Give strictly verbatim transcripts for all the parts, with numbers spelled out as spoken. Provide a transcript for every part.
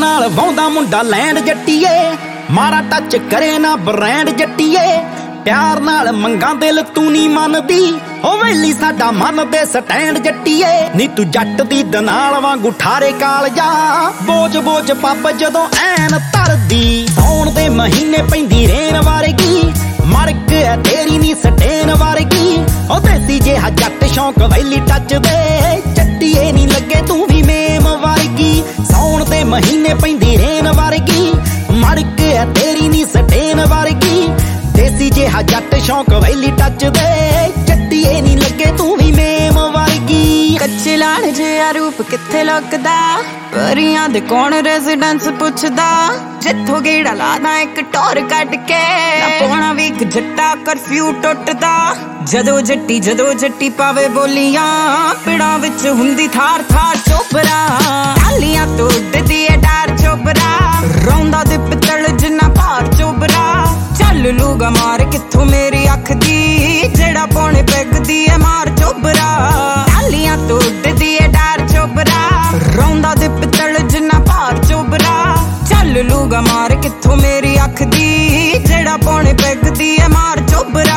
नाल वाउंदा मुंडा लैंड जट्टीए, मारा टच करे ना ब्रांड जट्टीए। प्यार नाल मंगा दिल तू नी मनदी, ओ वेली साडा मन दे स्टैंड जट्टीए। नी तू जट दी दनाल वांगू ठारे कालजा, बोझ बोझ पब जदों ऐन तरदी। सौण दे महीने पैंदी रेन वारगी, मड़क है तेरी नी सटेन वारगी। ओ देसी जेहा जट शौक वैली टच दे, जट्टीए नी लगे तू भी मेम वारगी। सौण दे महीने पैंदी रेन वारगी, मड़क है तेरी नी सटेन वारगी। देसी जेहा जट शौक वैली टच दे, जट्टीए नी लगे तू भी मेम वारगी। कच्चे लाल जिहा रूप कित्थे लुकदा, परियां दे कौन रेजिडेंस पुछदा। जिथों गेड़ा लादा एक टोर कट के, पौना वीक जट्टा करफ्यू टुटदा। जदों जट्टी जदों जट्टी पावे बोलियां, पिड़ां विच हुंदी थार थार चोबरा। टालियां तो उड्डदी है डार चोबरा, रौंदा दे पित्तल जिन्ना भार चोबरा। चल लूगा मार कित्थों मेरी अख दी, जेड़ा पौने पैगदी है मार चोबरा। टालियां तो उड्डदी है डार चोबरा, रौंदा दे पित्तल जिन्ना भार चोबरा। चल लूगा मार कित्थों मेरी अख दी, जेड़ा पौने पैगदी है मार चोबरा।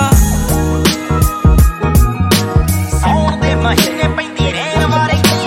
सौण दे महीने पैंदी रेन वारगी,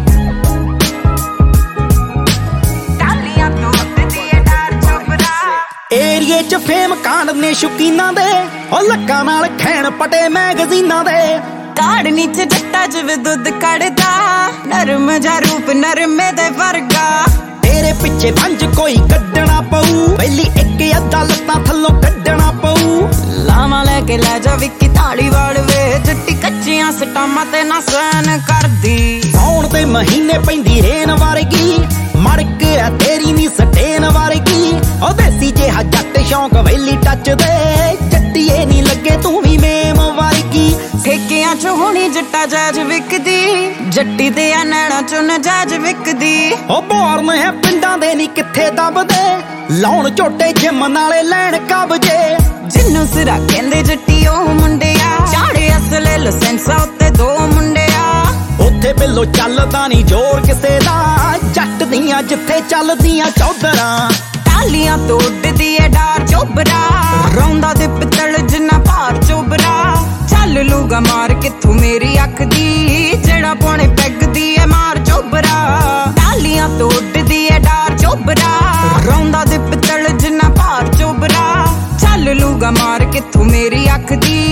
टालियां तो उड्डदी है डार चोबरा। एरिए च फेम कांडने शौकीनां दे, ओ लक्कां नाल खैण पटे मैगजीनां दे। काड़ नीचे जट्टा जिवें दुध कड़दा, नरम जा रूप नरमे दे वर्गा। तेरे पिछे पंज कोई कड्डना पऊ, पहली एक अद्धा लत्तां थल्लों कड्डना पऊ। लावा लैके लै जा विक्की ताली वाल वे, जट्टी कच्चियां सटामां ते ना सहन करदी। सौण दे महीने पैंदी रेन वारगी, मड़क है तेरी नी सटेन वारगी। ओ देसी जेहा जट शौक वैली टच दे, जट्टीए नी लगे तू भी मेम वारगी। ठेकियां चो होनी जट्टा जाज विकदी, जट्टी दे आ नैना चो नजाज विकदी। ओ बोर्न है पिंडां दे नी कित्थे दबदे, लाउण झोटे जिम नाले लैण कबजे। जिन्नू सिरा कहंदे जट्टी ओ मुंडिया, चाड़े असले लसेंसा उत्ते दो मुंडिया। उत्थे बिल्लो चलदा नी जोर किसे दा, जट दियां जिथे चलदियां चौधरां। टालियां तो उड्डदी है डार चोबरा, रौंदा दे पित्तल जिन्ना भार चोबरा। चल लूगा मार कित्थों मेरी अख दी, जेड़ा पौने पैगदी है मार चोबरा। टालियां तो उड्डदी है डार चोबरा, रौंदा दे पित्तल जिन्ना भार चोबरा। चल लूगा मार कित्थों मेरी अख दी,